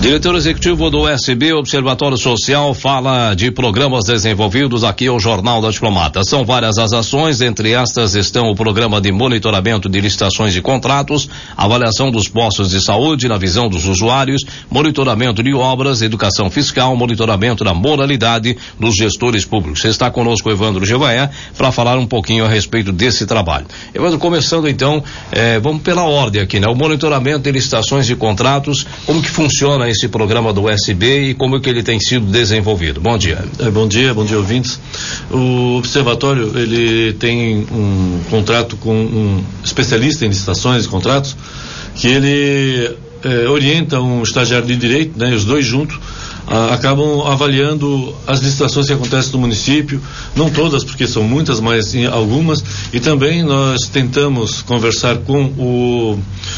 Diretor executivo do USB, Observatório Social, fala de programas desenvolvidos aqui ao Jornal da Diplomata. São várias as ações, entre estas estão o programa de monitoramento de licitações e contratos, avaliação dos postos de saúde na visão dos usuários, monitoramento de obras, educação fiscal, monitoramento da moralidade dos gestores públicos. Está conosco o Evandro Jevaé para falar um pouquinho a respeito desse trabalho. Evandro, começando então, vamos pela ordem aqui, né? O monitoramento de licitações e contratos, como que funciona esse programa do USB e como que ele tem sido desenvolvido? Bom dia. Bom dia ouvintes. O Observatório, ele tem um contrato com um especialista em licitações e contratos, que ele orienta um estagiário de direito, né, os dois juntos acabam avaliando as licitações que acontecem no município, não todas, porque são muitas, mas algumas, e também nós tentamos conversar com o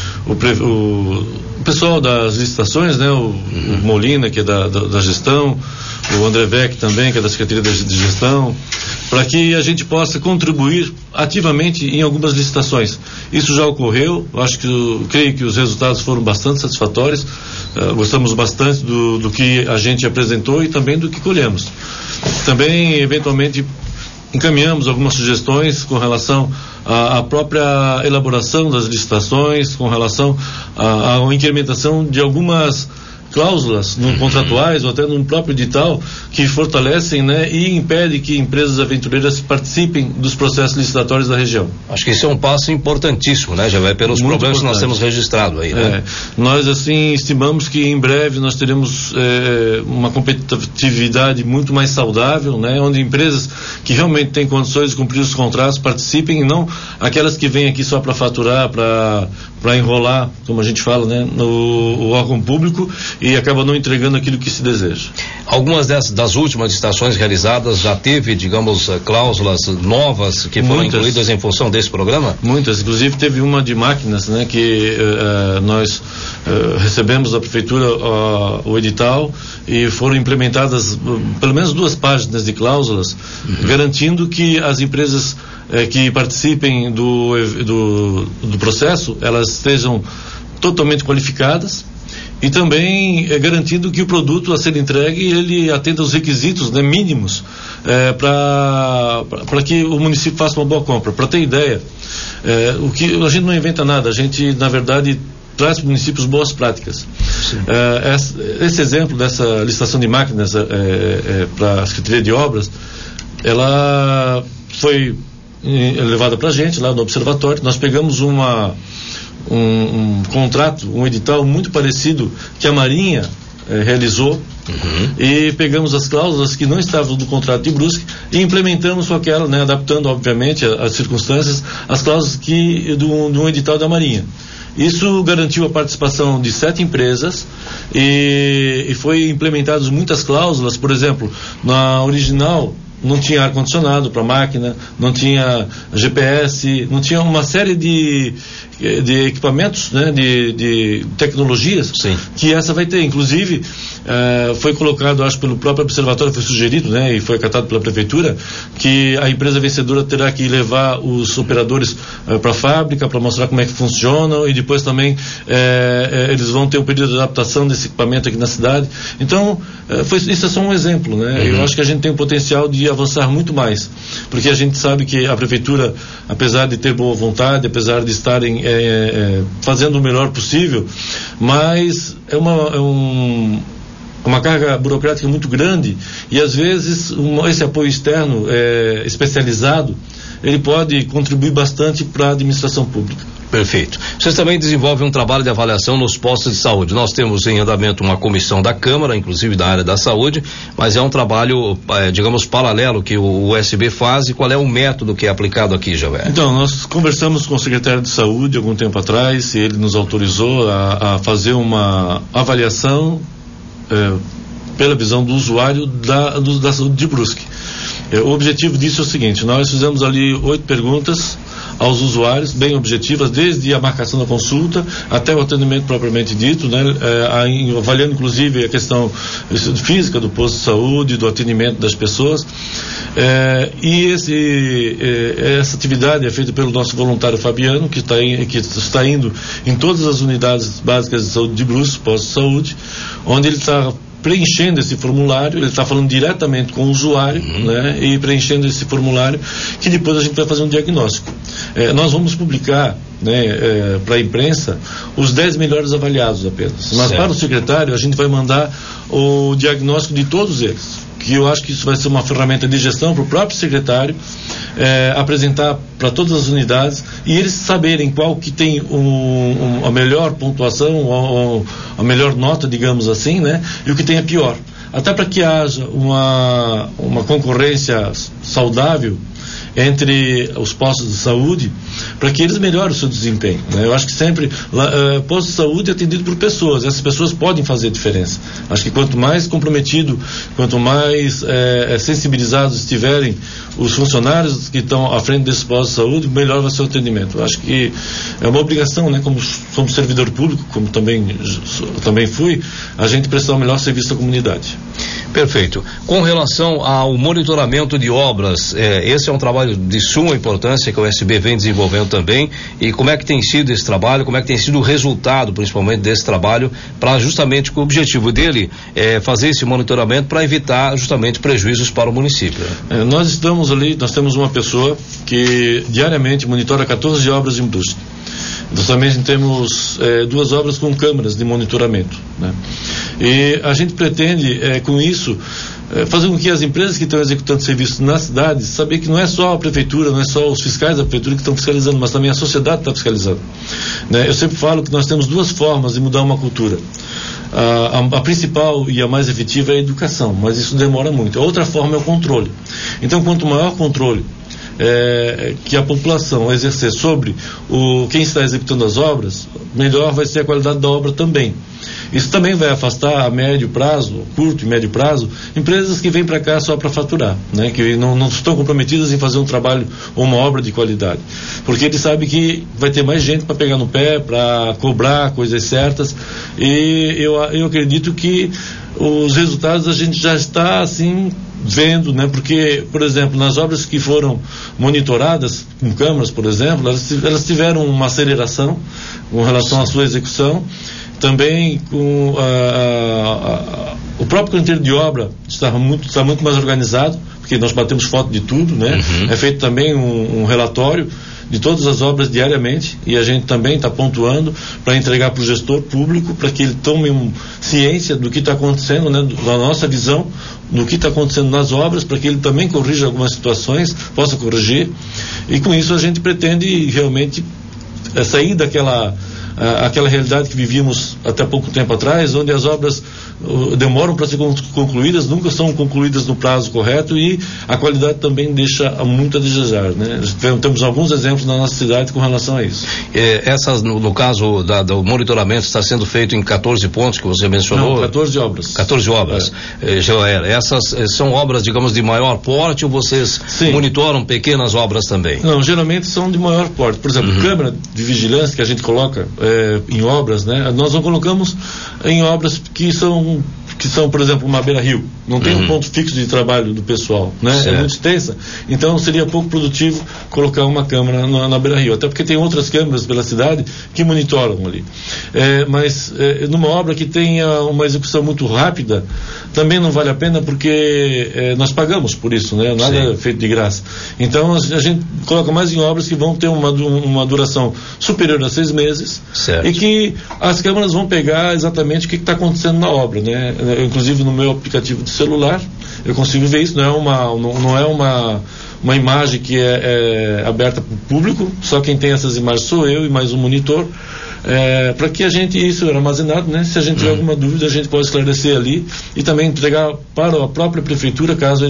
pessoal das licitações, né, o Molina, que é da gestão, o André Beck também, que é da Secretaria de Gestão, para que a gente possa contribuir ativamente em algumas licitações. Isso já ocorreu, creio que os resultados foram bastante satisfatórios, gostamos bastante do que a gente apresentou e também do que colhemos. Também, eventualmente, encaminhamos algumas sugestões com relação à própria elaboração das licitações, com relação à incrementação de algumas cláusulas contratuais ou até no próprio edital que fortalecem, né, e impedem que empresas aventureiras participem dos processos licitatórios da região. Acho que isso é um passo importantíssimo, né? Já vai pelos muito problemas importante. Que nós temos registrado aí, né? Nós, assim, estimamos que em breve nós teremos uma competitividade muito mais saudável, né? Onde empresas que realmente têm condições de cumprir os contratos participem, e não aquelas que vêm aqui só para faturar, para enrolar, como a gente fala, né, no órgão público, e acaba não entregando aquilo que se deseja. Algumas das últimas licitações realizadas já teve, digamos, cláusulas novas que foram incluídas em função desse programa? Muitas, inclusive teve uma de máquinas, né, que nós recebemos da prefeitura o edital e foram implementadas pelo menos 2 páginas de cláusulas, garantindo que as empresas que participem do processo, elas estejam totalmente qualificadas, e também garantindo que o produto a ser entregue ele atenda aos requisitos, né, mínimos, para que o município faça uma boa compra. Para ter ideia, o que a gente não inventa nada, a gente na verdade traz para os municípios boas práticas. Esse exemplo dessa licitação de máquinas para a Secretaria de Obras, ela foi levada para a gente lá no Observatório. Nós pegamos um contrato, um edital muito parecido que a Marinha realizou, e pegamos as cláusulas que não estavam no contrato de Brusque e implementamos com aquela, né, adaptando obviamente as circunstâncias, as cláusulas de um edital da Marinha. Isso garantiu a participação de 7 empresas e foi implementadas muitas cláusulas. Por exemplo, na original não tinha ar-condicionado para a máquina, não tinha GPS, não tinha uma série de equipamentos, né, de tecnologias. Sim. Que essa vai ter. Inclusive, foi colocado, acho, pelo próprio observatório, foi sugerido, né, e foi acatado pela prefeitura, que a empresa vencedora terá que levar os operadores para a fábrica para mostrar como é que funcionam, e depois também eles vão ter um período de adaptação desse equipamento aqui na cidade. Então, isso é só um exemplo, né? Eu acho que a gente tem o potencial de avançar muito mais, porque a gente sabe que a prefeitura, apesar de ter boa vontade, apesar de estarem fazendo o melhor possível, mas é uma carga burocrática muito grande, e às vezes esse apoio externo especializado, ele pode contribuir bastante para a administração pública. Perfeito. Vocês também desenvolvem um trabalho de avaliação nos postos de saúde. Nós temos em andamento uma comissão da Câmara, inclusive da área da saúde, mas é um trabalho, digamos, paralelo que o USB faz. E qual é o método que é aplicado aqui, Javé? Então, nós conversamos com o secretário de saúde algum tempo atrás, e ele nos autorizou a fazer uma avaliação pela visão do usuário da saúde de Brusque. O objetivo disso é o seguinte: nós fizemos ali 8 perguntas aos usuários, bem objetivas, desde a marcação da consulta até o atendimento propriamente dito, né? Avaliando inclusive a questão física do posto de saúde, do atendimento das pessoas. E essa atividade é feita pelo nosso voluntário Fabiano, que está indo em todas as unidades básicas de saúde de Brusque, postos de saúde, onde ele está preenchendo esse formulário, ele está falando diretamente com o usuário, né, e preenchendo esse formulário, que depois a gente vai fazer um diagnóstico. Nós vamos publicar, né, para a imprensa os 10 melhores avaliados apenas, mas para o secretário a gente vai mandar o diagnóstico de todos eles, que eu acho que isso vai ser uma ferramenta de gestão para o próprio secretário apresentar para todas as unidades e eles saberem qual que tem a melhor pontuação, ou a melhor nota, digamos assim, né? E o que tem a pior. Até para que haja uma concorrência saudável entre os postos de saúde, para que eles melhorem o seu desempenho, né? Eu acho que sempre posto de saúde é atendido por pessoas, essas pessoas podem fazer a diferença. Acho que quanto mais comprometido, quanto mais sensibilizados estiverem os funcionários que estão à frente desses postos de saúde, melhor vai ser o atendimento. Eu acho que é uma obrigação, né? Como somos servidor público, como também fui, a gente prestar o melhor serviço à comunidade. Perfeito. Com relação ao monitoramento de obras, esse é um trabalho de suma importância que o SB vem desenvolvendo também. E como é que tem sido esse trabalho, como é que tem sido o resultado, principalmente, desse trabalho, para justamente o objetivo dele é fazer esse monitoramento para evitar justamente prejuízos para o município? Nós temos uma pessoa que diariamente monitora 14 obras em Brusque. Nós também temos 2 obras com câmeras de monitoramento, né? E a gente pretende, com isso, fazer com que as empresas que estão executando serviços na cidade saber que não é só a prefeitura, não é só os fiscais da prefeitura que estão fiscalizando, mas também a sociedade está fiscalizando, né? Eu sempre falo que nós temos 2 formas de mudar uma cultura. A principal e a mais efetiva é a educação, mas isso demora muito. A outra forma é o controle. Então, quanto maior o controle que a população exercer sobre quem está executando as obras, melhor vai ser a qualidade da obra também. Isso também vai afastar a médio prazo, curto e médio prazo, empresas que vêm para cá só para faturar, né? Que não estão comprometidas em fazer um trabalho ou uma obra de qualidade, porque ele sabe que vai ter mais gente para pegar no pé, para cobrar coisas certas, e eu acredito que os resultados a gente já está assim vendo, né? Porque, por exemplo, nas obras que foram monitoradas com câmeras, por exemplo, elas tiveram uma aceleração com relação à sua execução. Também com o próprio canteiro de obra está muito mais organizado, porque nós batemos foto de tudo, né? É feito também um relatório de todas as obras diariamente, e a gente também está pontuando para entregar para o gestor público, para que ele tome ciência do que está acontecendo, né? Da nossa visão do que está acontecendo nas obras, para que ele também corrija algumas situações, possa corrigir, e com isso a gente pretende realmente sair daquela realidade que vivíamos até pouco tempo atrás, onde as obras demoram para ser concluídas, nunca são concluídas no prazo correto, e a qualidade também deixa muito a desejar, né? Temos alguns exemplos na nossa cidade com relação a isso. Essas, no caso do monitoramento, está sendo feito em 14 pontos que você mencionou? Não, 14 obras. 14 obras. Joel, essas são obras, digamos, de maior porte, ou vocês monitoram pequenas obras também? Não, geralmente são de maior porte. Por exemplo, câmera de vigilância que a gente coloca em obras, né? Nós não colocamos em obras que são, por exemplo, uma beira-rio. Não tem um ponto fixo de trabalho do pessoal, né? Certo. É muito extensa. Então seria pouco produtivo colocar uma câmera na beira-rio. Até porque tem outras câmeras pela cidade que monitoram ali. Mas numa obra que tenha uma execução muito rápida, também não vale a pena, porque nós pagamos por isso, né? Nada é feito de graça. Então a gente coloca mais em obras que vão ter uma duração superior a 6 meses. Certo. E que as câmeras vão pegar exatamente o que está acontecendo na obra, né? Inclusive no meu aplicativo de celular eu consigo ver isso. Não é uma imagem que é aberta para o público, só quem tem essas imagens sou eu e mais um monitor, para que isso é armazenado, né? Se a gente tiver alguma dúvida, a gente pode esclarecer ali e também entregar para a própria prefeitura, caso eles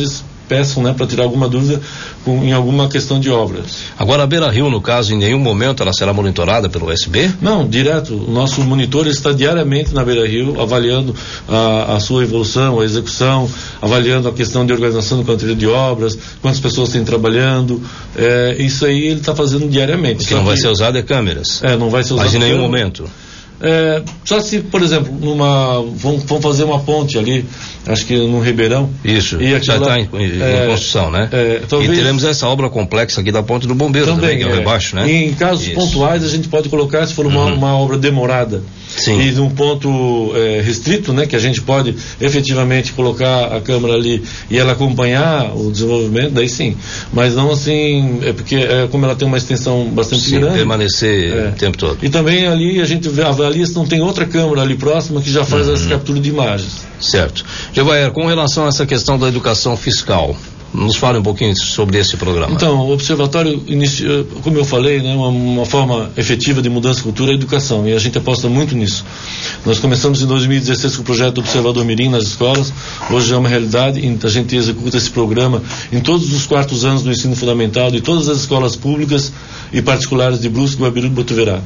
peçam, né, para tirar alguma dúvida em alguma questão de obras. Agora a Beira-Rio, no caso, em nenhum momento ela será monitorada pelo USB? Não, direto. O nosso monitor está diariamente na Beira-Rio, avaliando a sua evolução, a execução, avaliando a questão de organização do canteiro de obras, quantas pessoas têm trabalhando. Isso aí ele está fazendo diariamente. O que não vai ser usado é câmeras. Não vai ser usado. Mas em nenhum momento. Só se, por exemplo, vamos fazer uma ponte ali, acho que no Ribeirão. Isso, e já está em construção, né? Talvez, e teremos essa obra complexa aqui da Ponte do Bombeiro também, que é o rebaixo, né? E em casos pontuais a gente pode colocar, se for uma obra demorada. Sim. E num ponto restrito, né, que a gente pode efetivamente colocar a câmera ali e ela acompanhar o desenvolvimento, daí sim. Mas não assim, porque como ela tem uma extensão bastante grande. Permanecer o tempo todo. E também ali a gente avalia se não tem outra câmera ali próxima que já faz essa captura de imagens. Certo. Gevaer, com relação a essa questão da educação fiscal, nos fale um pouquinho sobre esse programa. Então, o Observatório inicia, como eu falei, né, uma forma efetiva de mudança de cultura é a educação, e a gente aposta muito nisso. Nós começamos em 2016 com o projeto do Observador Mirim nas escolas, hoje é uma realidade, a gente executa esse programa em todos os 4 anos do ensino fundamental, de todas as escolas públicas e particulares de Brusque, Guabiru e Botuverá.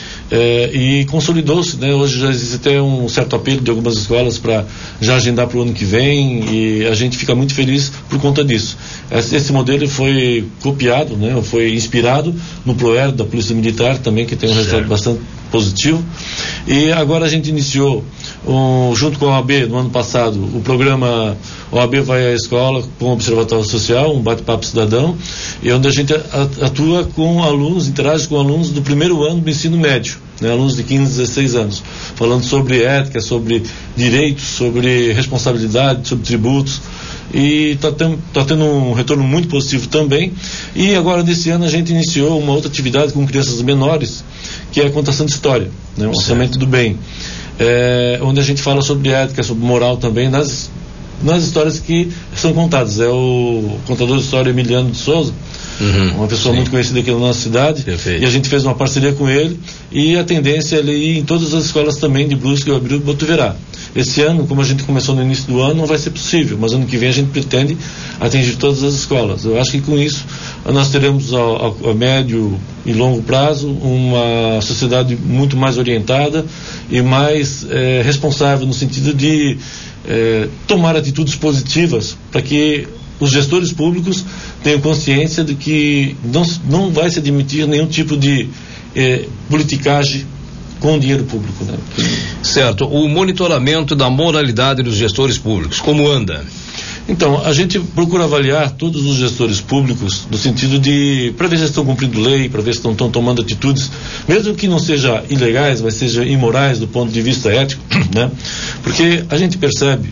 E consolidou-se, né? Hoje já existe até um certo apelo de algumas escolas para já agendar para o ano que vem, e a gente fica muito feliz por conta disso. Esse modelo foi copiado, né? Foi inspirado no PROER da Polícia Militar também, que tem um resultado bastante positivo, e agora a gente iniciou junto com a OAB no ano passado o programa OAB vai à escola com o Observatório Social, um bate-papo cidadão, e onde a gente atua com alunos, interage com alunos do primeiro ano do ensino médio, né, alunos de 15, 16 anos, falando sobre ética, sobre direitos, sobre responsabilidade, sobre tributos, e está tendo um retorno muito positivo também. E agora nesse ano a gente iniciou uma outra atividade com crianças menores, que é a contação de história, né, o orçamento do bem, onde a gente fala sobre ética, sobre moral também nas histórias que são contadas. É o contador de história Emiliano de Souza, uma pessoa muito conhecida aqui na nossa cidade. Perfeito. E a gente fez uma parceria com ele, e a tendência é ele ir em todas as escolas também de Brusque, Guabiru e Botuverá. Esse ano, como a gente começou no início do ano, não vai ser possível, mas ano que vem a gente pretende atingir todas as escolas. Eu acho que com isso nós teremos a médio e longo prazo uma sociedade muito mais orientada e mais responsável no sentido de tomar atitudes positivas para que os gestores públicos tenham consciência de que não vai se admitir nenhum tipo de politicagem com o dinheiro público, né? Certo. O monitoramento da moralidade dos gestores públicos, como anda? Então, a gente procura avaliar todos os gestores públicos no sentido de, para ver se estão cumprindo lei, para ver se estão tomando atitudes, mesmo que não sejam ilegais, mas sejam imorais do ponto de vista ético, né? Porque a gente percebe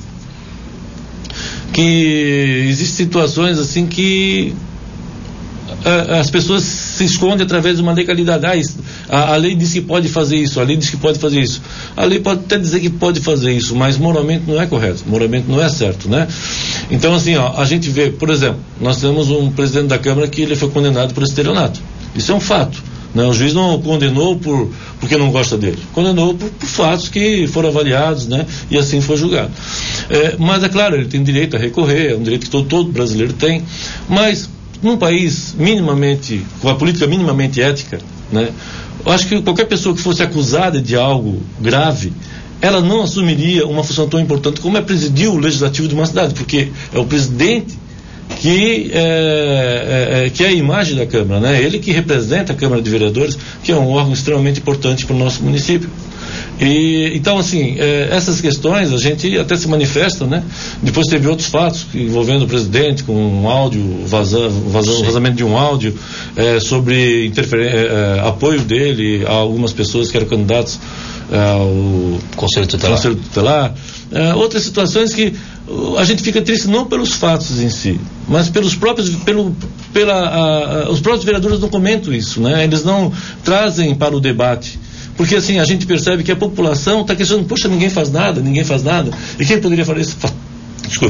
que existem situações assim que as pessoas se escondem através de uma legalidade. A lei diz que pode fazer isso, a lei diz que pode fazer isso. A lei pode até dizer que pode fazer isso, mas moralmente não é correto, moralmente não é certo, né? Então, assim, a gente vê, por exemplo, nós temos um presidente da Câmara que ele foi condenado por estelionato. Isso é um fato, né? O juiz não o condenou porque não gosta dele, condenou por fatos que foram avaliados, né? E assim foi julgado. Mas é claro, ele tem direito a recorrer, é um direito que todo brasileiro tem, mas num país minimamente, com a política minimamente ética, né? Eu acho que qualquer pessoa que fosse acusada de algo grave, ela não assumiria uma função tão importante como é presidir o legislativo de uma cidade, porque é o presidente que é a imagem da Câmara, né? Ele que representa a Câmara de Vereadores, que é um órgão extremamente importante para o nosso município. Então, assim, essas questões a gente até se manifesta, né? Depois teve outros fatos envolvendo o presidente, com um áudio, vazamento de um áudio, sobre apoio dele a algumas pessoas que eram candidatos ao Conselho Tutelar. Outras situações que a gente fica triste não pelos fatos em si, mas os próprios vereadores não comentam isso, né? Eles não trazem para o debate. Porque assim, a gente percebe que a população está questionando, poxa, ninguém faz nada, e quem poderia fazer isso?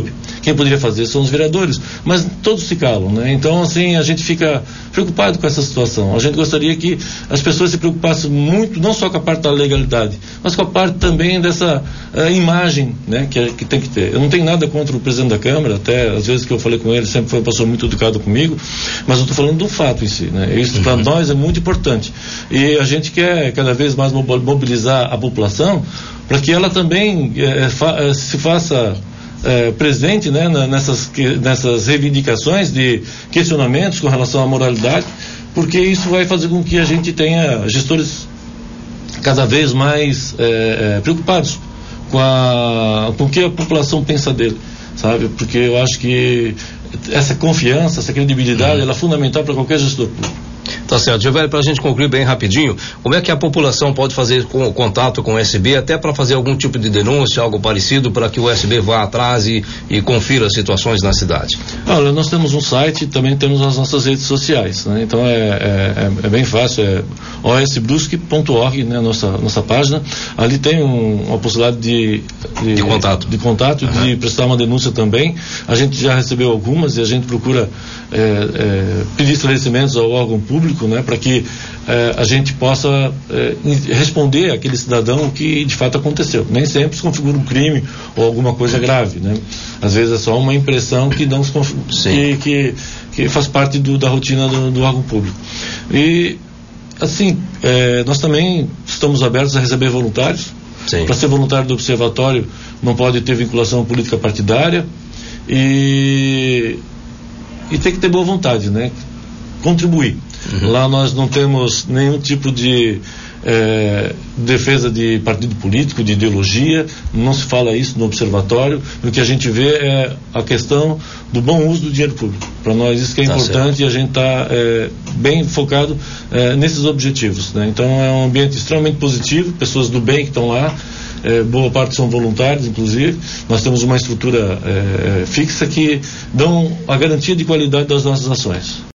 Quem poderia fazer são os vereadores, mas todos se calam, né? Então, assim, a gente fica preocupado com essa situação. A gente gostaria que as pessoas se preocupassem muito, não só com a parte da legalidade, mas com a parte também dessa imagem, né, que tem que ter. Eu não tenho nada contra o presidente da Câmara, até às vezes que eu falei com ele, sempre foi uma pessoa muito educada comigo, mas eu estou falando do fato em si, né? Isso para nós é muito importante. E a gente quer cada vez mais mobilizar a população para que ela também se faça presente, né, nessas reivindicações de questionamentos com relação à moralidade, porque isso vai fazer com que a gente tenha gestores cada vez mais preocupados com o que a população pensa dele, sabe? Porque eu acho que essa confiança, essa credibilidade, ela é fundamental para qualquer gestor público. Tá certo, Gilvério, para a gente concluir bem rapidinho, como é que a população pode fazer contato com o SB, até para fazer algum tipo de denúncia, algo parecido, para que o SB vá atrás e confira as situações na cidade? Olha, nós temos um site, também temos as nossas redes sociais, né? Então é bem fácil, é osbrusque.org, né, nossa página. Ali tem uma possibilidade de contato, de prestar uma denúncia também. A gente já recebeu algumas e a gente procura pedir esclarecimentos ao órgão público, né, para que a gente possa responder àquele cidadão o que de fato aconteceu. Nem sempre se configura um crime ou alguma coisa grave, né? Às vezes é só uma impressão que não se que faz parte da rotina do órgão público. E assim, nós também estamos abertos a receber voluntários. Para ser voluntário do observatório não pode ter vinculação política partidária e tem que ter boa vontade, né? Contribuir. Lá nós não temos nenhum tipo de defesa de partido político, de ideologia, não se fala isso no observatório. O que a gente vê é a questão do bom uso do dinheiro público. Para nós isso que é importante, e a gente está bem focado nesses objetivos, né? Então é um ambiente extremamente positivo, pessoas do bem que estão lá, boa parte são voluntários, inclusive. Nós temos uma estrutura fixa que dão a garantia de qualidade das nossas ações.